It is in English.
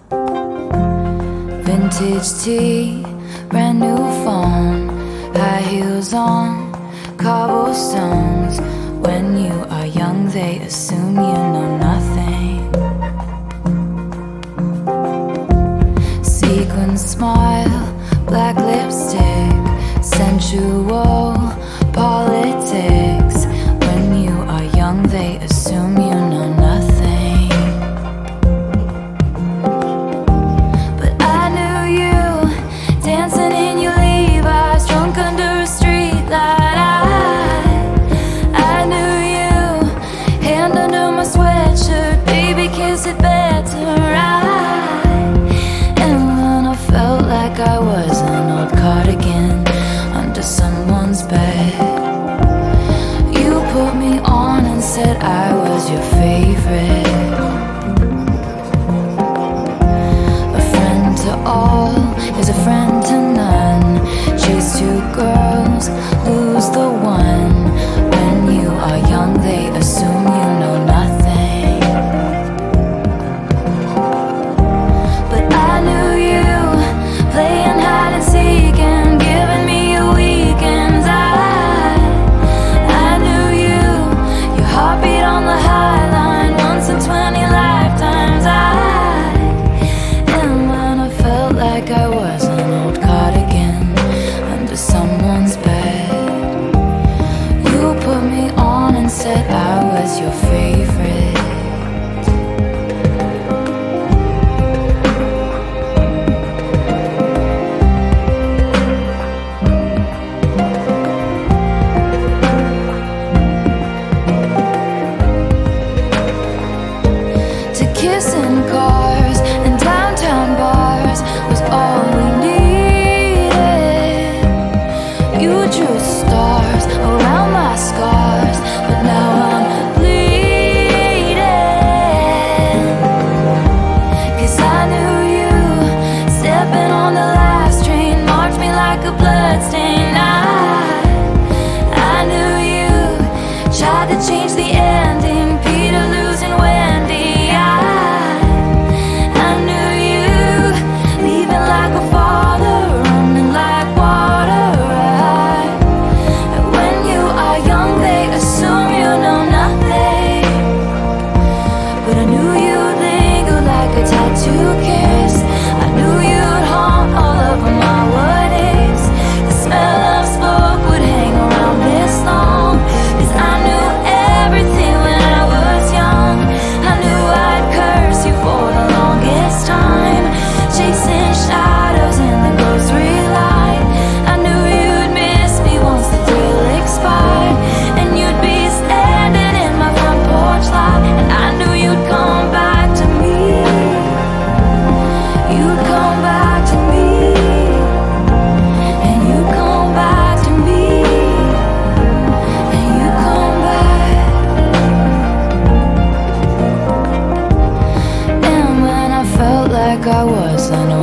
Vintage tea, brand new phone, high heels on, cobblestones. When you are young, they assume you know nothing. Sequin smile, black lipstick, sensual politics. When you are young, they assume you know nothing. But I knew you, dancing in your Levi's, drunk under a street light. I knew you, hand under my sweatshirt, baby, kiss it better. And when I felt like I was an old cardigan under someone's bed, you put me on and said I was your favorite. A friend to all is a friend to none. Chase two girls, lose the one. When you are young, they assume you know nothing. But I knew you, playing hide and seek and giving me your weekends. I knew you, your heartbeat on the high line, once in 20 lifetimes. And when I felt like I was an old cardigan under someone's bed, you put me on and said I was your favorite. To kiss in cars and downtown bars was all we needed. You drew stars around my scars, but now I'm bleeding. 'Cause I knew you, stepping on the last train, marked me like a bloodstain. I knew you, tried to change the ending, Peter losing Wendy. I knew you, leaving like a father, running like water. And when you are young, they assume you know nothing. But I knew you'd linger like a tattoo kiss. I knew you'd haunt all over my what ifs. The smell of smoke would hang around this long. 'Cause I knew everything when I was young. I knew I'd curse you for the longest time, chasing shadows in the grocery line. I knew you'd miss me once the thrill expired, and you'd be standing in my front porch light. And I knew you'd come back to me. You'd come back to me. And you come back to me. And you come back. And when I felt like I was an